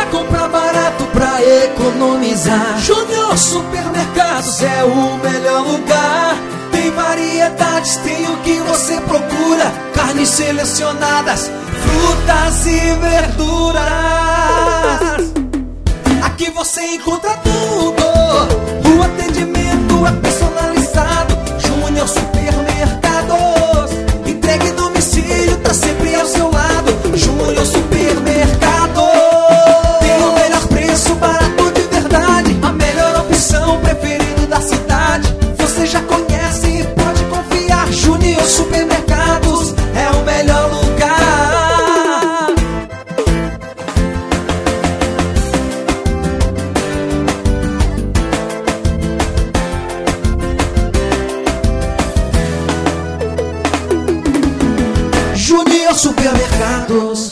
comprar barato pra economizar. Júnior Supermercados é o melhor lugar. Tem variedades, tem o que você procura. Carnes selecionadas, frutas e verduras. Aqui você encontra tudo. O atendimento é personalizado. Júnior Supermercados, entrega em domicílio, tá sempre ao seu lado. Júnior Supermercados, tem o melhor preço, barato de verdade. A melhor opção, preferido da cidade. Você já conhece e pode confiar. Júnior Supermercados é o melhor lugar. Júnior Supermercados.